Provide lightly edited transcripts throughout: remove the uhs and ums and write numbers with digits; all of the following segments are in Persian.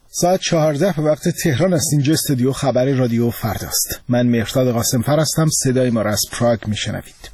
ساعت 14 به وقت تهران است. اینجا استودیو خبر رادیو فرداست. من مهرداد قاسم‌فر هستم. صدای ما را از پراگ میشنوید.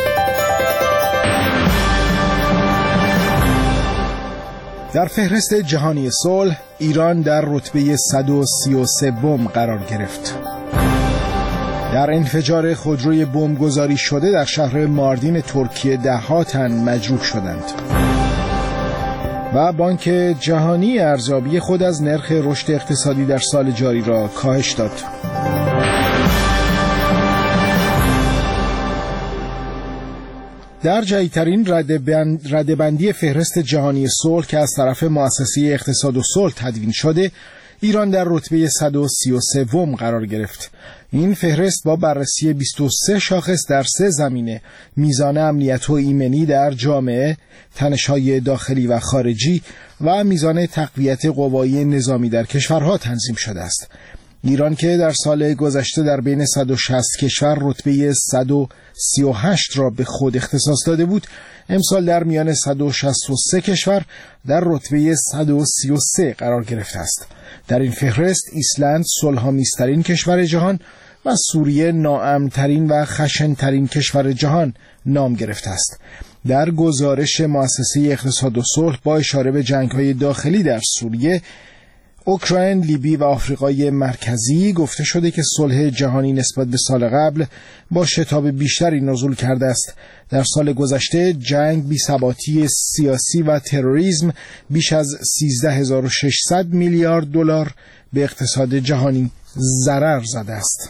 در فهرست جهانی صلح، ایران در رتبه 133 قرار گرفت. در انفجار خودروی بمبگذاری شده در شهر ماردین ترکیه 10 تن مجروح شدند. و بانک جهانی ارزیابی خود از نرخ رشد اقتصادی در سال جاری را کاهش داد. در جدیدترین ردبندی فهرست جهانی صلح که از طرف مؤسسه اقتصاد و صلح تدوین شده، ایران در رتبه 133 قرار گرفت. این فهرست با بررسی 23 شاخص در 3 زمینه، میزان امنیت و ایمنی در جامعه، تنش‌های داخلی و خارجی و میزان تقویت قوای نظامی در کشورها تنظیم شده است. ایران که در سال گذشته در بین 160 کشور رتبه 138 را به خود اختصاص داده بود، امسال در میان 163 کشور در رتبه 133 قرار گرفته است. در این فهرست ایسلند صلح‌آمیزترین کشور جهان و سوریه ناامن‌ترین و خشن‌ترین کشور جهان نام گرفته است. در گزارش مؤسسه اقتصاد و صلح با اشاره به جنگ‌های داخلی در سوریه، اوکراین، لیبی و آفریقای مرکزی گفته شده که صلح جهانی نسبت به سال قبل با شتاب بیشتری نزول کرده است. در سال گذشته جنگ، بی‌ثباتی سیاسی و تروریسم بیش از 13600 میلیارد دلار به اقتصاد جهانی ضرر زده است.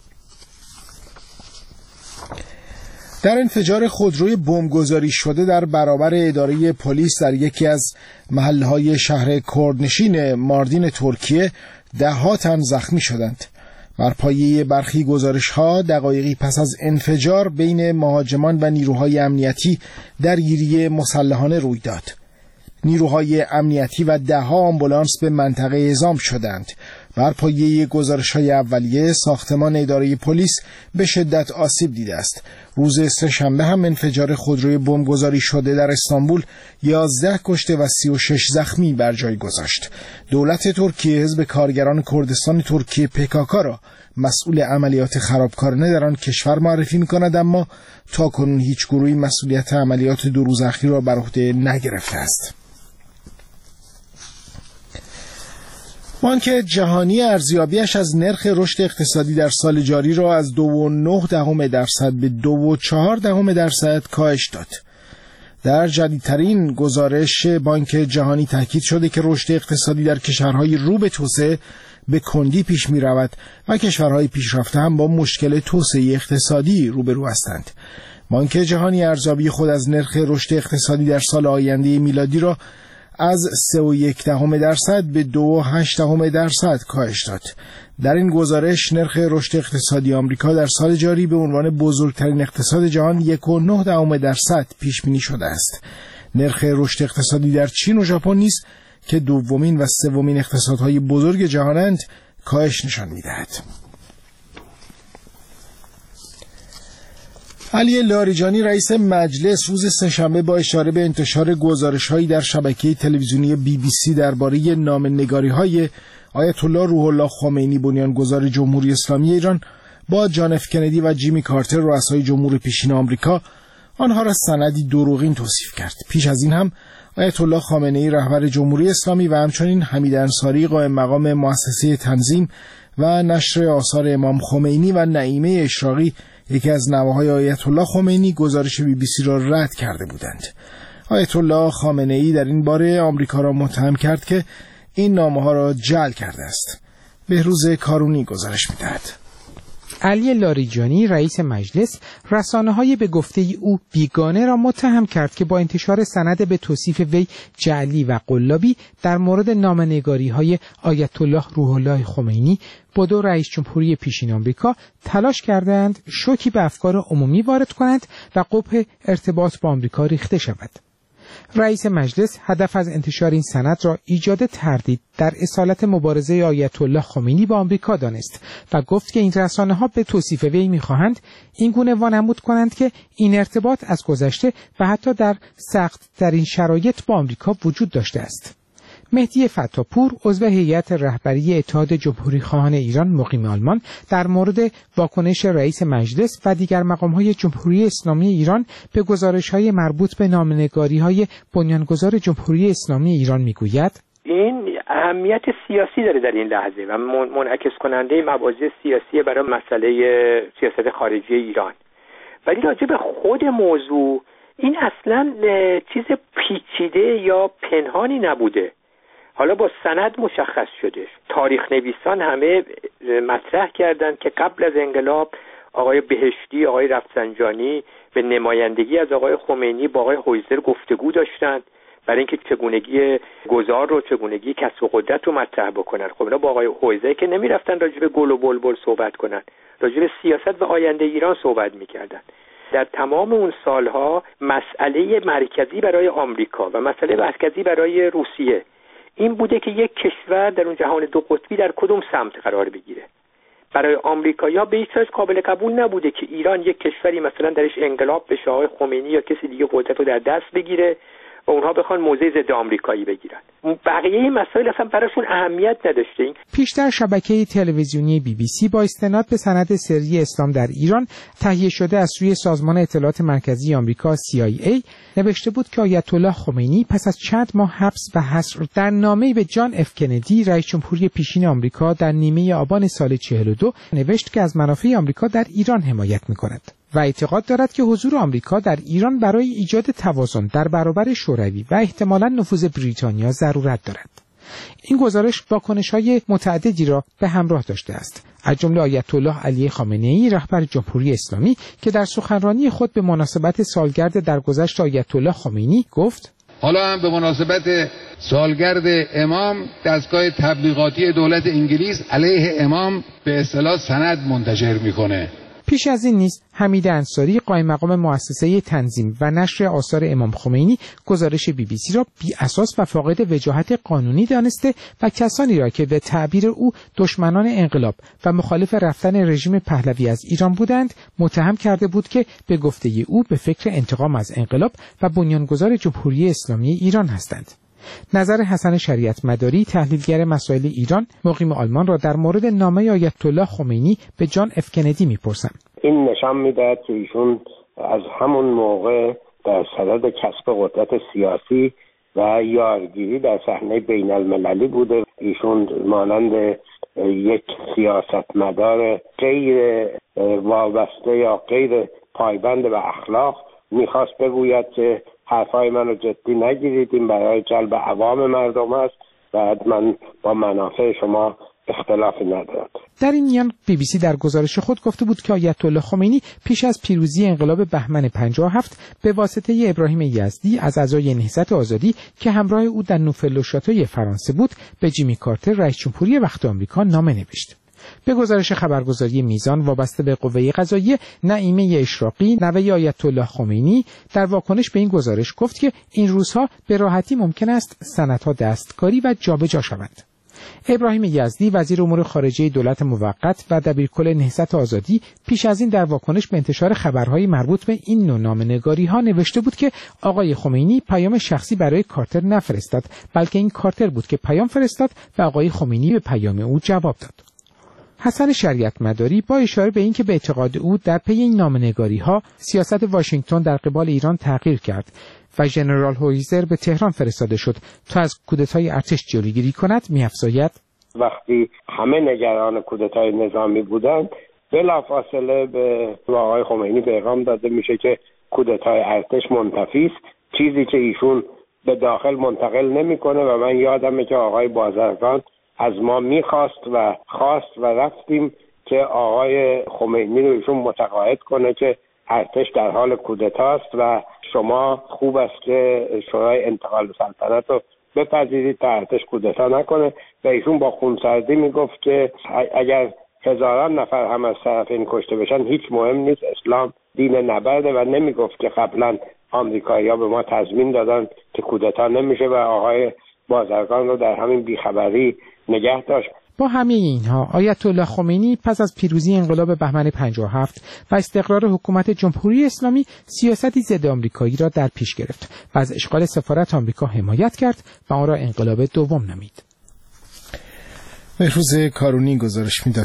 در انفجار خودروی بمبگذاری شده در برابر اداره پلیس در یکی از محلهای شهر کردنشین ماردین ترکیه 10 تن زخمی شدند. بر پایه برخی گزارش‌ها دقایقی پس از انفجار بین مهاجمان و نیروهای امنیتی درگیری مسلحانه روی داد. نیروهای امنیتی و 10 آمبولانس به منطقه اعزام شدند. بر پایه گزارش‌های اولیه ساختمان اداره پلیس به شدت آسیب دیده است. روز سه‌شنبه هم انفجار خودروی بمبگذاری شده در استانبول 11 کشته و 36 زخمی بر جای گذاشت. دولت ترکیه حزب کارگران کردستان ترکیه PKK را مسئول عملیات خرابکارانه در آن کشور معرفی می‌کند، اما تاکنون هیچ گروهی مسئولیت عملیات 2 روز اخیر را بر عهده نگرفته است. بانک جهانی ارزیابیش از نرخ رشد اقتصادی در سال جاری را از 2.9% به 2.4% کاهش داد. در جدیدترین گزارش بانک جهانی تاکید شده که رشد اقتصادی در کشورهای رو به توسعه به کندی پیش می رود و کشورهای پیشرفته هم با مشکل توسعه اقتصادی روبرو هستند. بانک جهانی ارزیابی خود از نرخ رشد اقتصادی در سال آینده میلادی را از 3.1% به 2.8% کاهش داد. در این گزارش نرخ رشد اقتصادی آمریکا در سال جاری به عنوان بزرگترین اقتصاد جهان 1.9% پیش بینی شده است. نرخ رشد اقتصادی در چین و ژاپن نیز که دومین و سومین اقتصادهای بزرگ جهانند کاهش نشان می‌دهد. علی لاریجانی رئیس مجلس روز سه‌شنبه با اشاره به انتشار گزارش‌هایی در شبکه تلویزیونی BBC درباره نامه‌نگاری‌های آیت الله روح الله خمینی بنیانگذار جمهوری اسلامی ایران با جان اف کندی و جیمی کارتر رؤسای جمهور پیشین آمریکا آنها را سندی دروغین توصیف کرد. پیش از این هم آیت الله خامنه‌ای رهبر جمهوری اسلامی و همچنین حمید انصاری قائم مقام مؤسسه تنظیم و نشر آثار امام خمینی و نعیمه اشراقی یکی از نواهای آیت الله خمینی گزارش BBC را رد کرده بودند. آیت الله خامنه‌ای در این باره آمریکا را متهم کرد که این نامه‌ها را جعل کرده است. بهروز کارونی گزارش می‌دهد. علی لاریجانی رئیس مجلس رسانه‌های به گفته او بیگانه را متهم کرد که با انتشار سند به توصیف وی جعلی و قلابی در مورد نامه‌نگاری‌های آیت الله روح الله خمینی با 2 رئیس جمهوری پیشین آمریکا تلاش کردند شوکی به افکار عمومی وارد کنند و قبح ارتباط با آمریکا ریخته شود. رئیس مجلس هدف از انتشار این سند را ایجاد تردید در اصالت مبارزه آیت الله خمینی با آمریکا دانست و گفت که این رسانه‌ها به توصیف وی می‌خواهند این گونه وانمود کنند که این ارتباط از گذشته و حتی در سخت‌ترین شرایط با آمریکا وجود داشته است. مهدی فتاپور عضو هیئت رهبری اتحاد جمهوری‌خواهان ایران مقیم آلمان در مورد واکنش رئیس مجلس و دیگر مقام‌های جمهوری اسلامی ایران به گزارش‌های مربوط به نامه‌نگاری‌های بنیانگذار جمهوری اسلامی ایران می‌گوید: این اهمیت سیاسی داره در این لحظه و منعکس کننده مباحث سیاسی برای مسئله سیاست خارجی ایران. ولی راجع به خود موضوع این اصلا چیز پیچیده یا پنهانی نبوده. حالا با سند مشخص شده. تاریخ نویسان همه مطرح کردند که قبل از انقلاب آقای بهشتی، آقای رفسنجانی به نمایندگی از آقای خمینی با آقای هویزر گفتگو داشتند برای اینکه چگونگی گذار رو، چگونگی کسب قدرت رو مطرح بکنن. خب اینا با آقای هویزر که نمیرفتن راجع به گل و بلبل صحبت کنن، راجع به سیاست و آینده ایران صحبت میکردن. در تمام اون سالها مسئله مرکزی برای آمریکا و مسئله مرکزی برای روسیه این بوده که یک کشور در اون جهان دو قطبی در کدوم سمت قرار بگیره. برای آمریکایی‌ها به هیچ وجه قابل قبول نبوده که ایران یک کشوری مثلا درش انقلاب بشه، آقای خمینی یا کسی دیگه قدرت رو در دست بگیره و اونها بخوان موضع ضد آمریکایی بگیرن. بقیه این مسائل اصلا براشون اهمیت نداشته. پیشتر شبکه تلویزیونی BBC با استناد به سند سری اسلام در ایران تهیه شده از سوی سازمان اطلاعات مرکزی آمریکا CIA نوشته بود که آیت الله خمینی پس از چند ماه حبس و حصر در نامه‌ای به جان اف کندی رئیس جمهوری پیشین آمریکا در نیمه آبان سال 42 نوشت که از منافع آمریکا در ایران حمایت می‌کند و اعتقاد دارد که حضور آمریکا در ایران برای ایجاد توازن در برابر شوروی و احتمالاً نفوذ بریتانیا ضرورت دارد. این گزارش واکنش‌های متعددی را به همراه داشته است، از جمله آیت الله علی خامنه‌ای رهبر جمهوری اسلامی که در سخنرانی خود به مناسبت سالگرد درگذشت آیت الله خمینی گفت: حالا هم به مناسبت سالگرد امام دستگاه تبلیغاتی دولت انگلیس علیه امام به اصطلاح سند منتشر می‌کنه. پیش از این نیز حمید انصاری قائم مقام مؤسسه تنظیم و نشر آثار امام خمینی گزارش BBC را بی اساس و فاقد وجاهت قانونی دانسته و کسانی را که به تعبیر او دشمنان انقلاب و مخالف رفتن رژیم پهلوی از ایران بودند متهم کرده بود که به گفته او به فکر انتقام از انقلاب و بنیانگذار جمهوری اسلامی ایران هستند. نظر حسن شریعت مداری تحلیلگر مسائل ایران مقیم آلمان را در مورد نامه آیت الله خمینی به جان اف کندی میپرسم. این نشان میدهد که ایشون از همون موقع در صدد کسب قدرت سیاسی و یارگیری در صحنه بین المللی بوده. ایشون مانند یک سیاستمدار غیر وابسته یا غیر پایبند به اخلاق میخواست بگوید که حرفای منو جدی نگیرید، این برای جلب عوام مردم است و من با منافع شما اختلافی ندارد. در این میان BBC در گزارش خود گفته بود که آیت الله خمینی پیش از پیروزی انقلاب بهمن 57 به واسطه ابراهیم یزدی از اعضای نهضت آزادی که همراه او در نوفل و شاتوی فرانسه بود به جیمی کارتر رئیس جمهوری وقت آمریکا نامه نوشت. به گزارش خبرگزاری میزان وابسته به قوه قضاییه نعیمه اشراقی نوه آیت الله خمینی در واکنش به این گزارش گفت که این روزها به راحتی ممکن است سندها دستکاری و جابجا شوند. ابراهیم یزدی وزیر امور خارجه دولت موقت و دبیرکل نهضت آزادی پیش از این در واکنش به انتشار خبرهای مربوط به این نوع نامه‌نگاری‌ها نوشته بود که آقای خمینی پیام شخصی برای کارتر نفرستاد، بلکه این کارتر بود که پیام فرستاد و آقای خمینی به پیام او جواب داد. حسن شریعت مداری با اشاره به اینکه به اعتقاد او در پی این نامه‌نگاری‌ها سیاست واشنگتن در قبال ایران تغییر کرد و ژنرال هویزر به تهران فرستاده شد تا از کودتای ارتش جلوگیری کند، می‌افزاید: وقتی همه نگران کودتای نظامی بودند بلافاصله به آقای خمینی پیغام داده میشه که کودتای ارتش منتفی است، چیزی که ایشون به داخل منتقل نمیکنه و من یادمه که آقای بازرگان از ما میخواست و رفتیم که آقای خمینی رو ایشون متقاعد کنه که ارتش در حال کودتاست و شما خوب است که شورای انتقال سلطنت رو بپذیرید تا ارتش کودتا نکنه. و ایشون با خونسردی میگفت که اگر هزاران نفر هم از طرف این کشته بشن هیچ مهم نیست، اسلام دین نبرده و نمیگفت که قبلا آمریکایی‌ها به ما تضمین دادن که کودتا نمیشه و آقای بازرگان رو در همین بیخبری نگه داشت. با همه اینها آیت الله خمینی پس از پیروزی انقلاب بهمن 57 و استقرار حکومت جمهوری اسلامی سیاستی ضد آمریکایی را در پیش گرفت و از اشغال سفارت آمریکا حمایت کرد و آن را انقلاب دوم نامید. مهروز کارونی گزارش میداد.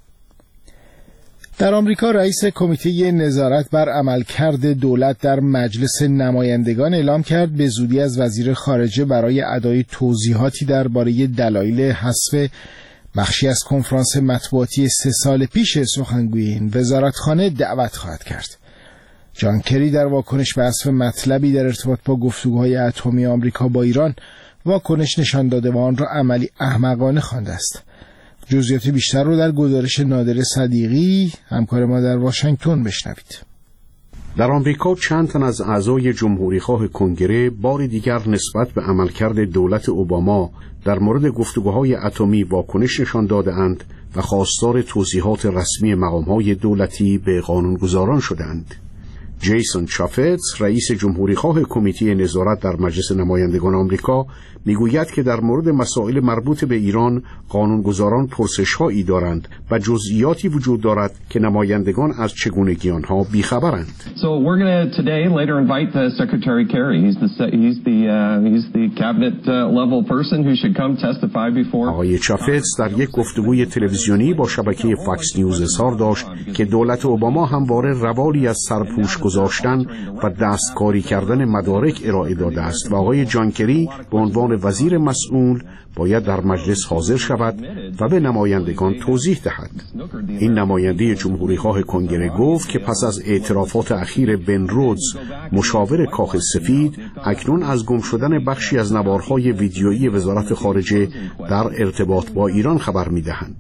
در آمریکا رئیس کمیته نظارت بر عملکرد دولت در مجلس نمایندگان اعلام کرد به زودی از وزیر خارجه برای ادای توضیحاتی درباره دلایل حذف بخشی از کنفرانس مطبوعاتی 3 سال پیش سخنگوی این وزارتخانه دعوت خواهد کرد. جان کری در واکنش به حذف مطلبی در ارتباط با گفتگوهای اتمی آمریکا با ایران واکنش نشان داده و آن را عملی احمقانه خوانده است. جزئیات بیشتر رو در گزارش نادر صدیقی همکار ما در واشنگتن بشنوید. در آمریکا چند تن از اعضای جمهوریخواه کنگره بار دیگر نسبت به عملکرد دولت اوباما در مورد گفتگوهای اتمی واکنش نشان داده‌اند و خواستار توضیحات رسمی مقام‌های دولتی به قانونگذاران شدند. جیسون چافتس، رئیس جمهوریخواه کمیته نظارت در مجلس نمایندگان آمریکا، میگوید که در مورد مسائل مربوط به ایران قانونگذاران پرسش‌هایی دارند و جزئیاتی وجود دارد که نمایندگان از چگونگی آنها بیخبرند. So we're going to today later invite the Secretary Kerry. He's the cabinet level person who should come testify before. آقای چافتس در یک گفتگوی تلویزیونی با شبکه فاکس نیوز اظهار داشت که دولت اوباما همواره روالی از سرپوش گذاشتن و دستکاری کردن مدارک ارائه داده است و آقای جان کری به عنوان وزیر مسئول باید در مجلس حاضر شود و به نمایندگان توضیح دهد. این نماینده جمهوریخواه کنگره گفت که پس از اعترافات اخیر بن رودز، مشاور کاخ سفید، اکنون از گم شدن بخشی از نوارهای ویدیویی وزارت خارجه در ارتباط با ایران خبر می‌دهند.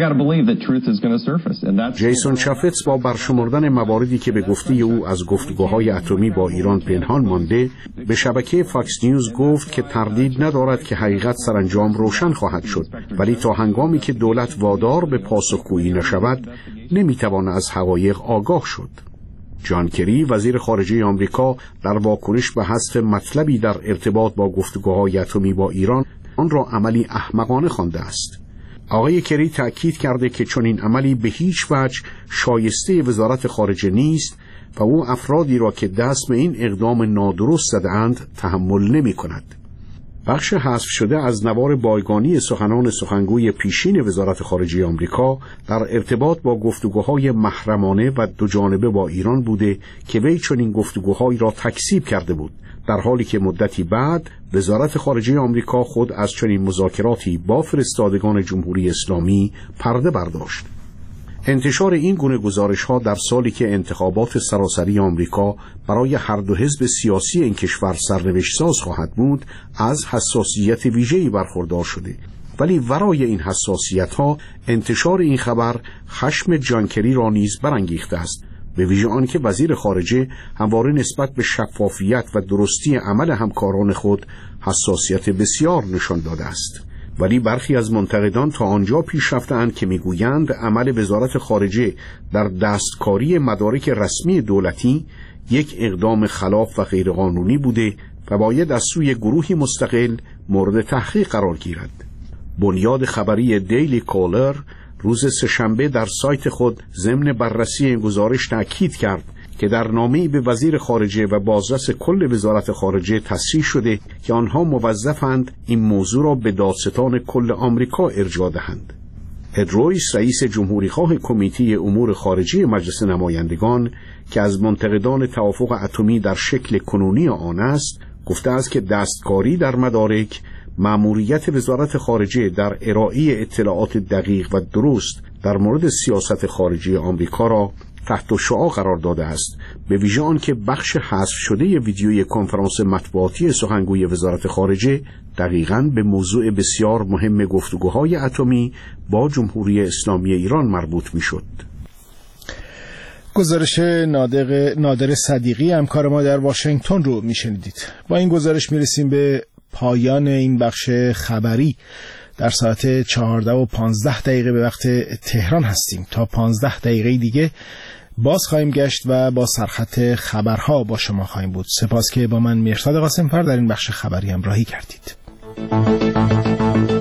جیسون چافتس با برشمردن مواردی که به گفته او از گفتگوهای اتمی با ایران پنهان مانده، به شبکه فاکس نیوز گفت که تردید ندارد که حقیقت سرانجام روشن خواهد شد، ولی تا هنگامی که دولت وادار به پاسخگویی نشود نمیتواند از حقایق آگاه شد. جان کری، وزیر خارجه آمریکا، در واکنش به حذف مطلبی در ارتباط با گفتگوهای اتمی با ایران آن را عملی احمقانه خوانده است. آقای کری تأکید کرده که چنین عملی به هیچ وجه شایسته وزارت خارجه نیست و او افرادی را که دست به این اقدام نادرست زده‌اند تحمل نمی‌کند. بخش حذف شده از نوار بایگانی سخنان سخنگوی پیشین وزارت خارجه آمریکا در ارتباط با گفتگوهای محرمانه و دوجانبه با ایران بوده که وی چنین گفتگوهایی را تکذیب کرده بود، در حالی که مدتی بعد وزارت خارجه آمریکا خود از چنین مذاکراتی با فرستادگان جمهوری اسلامی پرده برداشت. انتشار این گونه گزارش‌ها در سالی که انتخابات سراسری آمریکا برای هر دو حزب سیاسی این کشور سرنوشت‌ساز خواهد بود، از حساسیت ویژه‌ای برخوردار شده. ولی ورای این حساسیت‌ها انتشار این خبر خشم جان کری را نیز برانگیخته است، به ویژه آنکه وزیر خارجه همواره نسبت به شفافیت و درستی عمل همکاران خود حساسیت بسیار نشان داده است. ولی برخی از منتقدان تا آنجا پیش رفتند که میگویند عمل وزارت خارجه در دستکاری مدارک رسمی دولتی یک اقدام خلاف و غیرقانونی بوده و باید از سوی گروهی مستقل مورد تحقیق قرار گیرد. بنیاد خبری دیلی کالر روز سه‌شنبه در سایت خود ضمن بررسی این گزارش تأکید کرد که در نامه‌ای به وزیر خارجه و بازرس کل وزارت خارجه تصریح شده که آنها موظفند این موضوع را به دادستان کل آمریکا ارجاع دهند. اد رویس، رئیس جمهوریخواه کمیته امور خارجه مجلس نمایندگان که از منتقدان توافق اتمی در شکل کنونی آن است، گفته است که دستکاری در مدارک مأموریت وزارت خارجه در ارائه اطلاعات دقیق و درست در مورد سیاست خارجی آمریکا را تحت شعاع قرار داده است، به ویژه آن که بخش حذف شده ویدیوی کنفرانس مطبوعاتی سخنگوی وزارت خارجه دقیقاً به موضوع بسیار مهم گفتگوهای اتمی با جمهوری اسلامی ایران مربوط می‌شد. گزارش نادر صدیقی همکار ما در واشنگتن رو میشنیدید. با این گزارش میرسیم به پایان این بخش خبری. در ساعت 14:15 به وقت تهران هستیم. تا 15 دقیقه دیگه باز خواهیم گشت و با سرخط خبرها با شما خواهیم بود. سپاس که با من مرتضی قاسم‌فر در این بخش خبری همراهی کردید.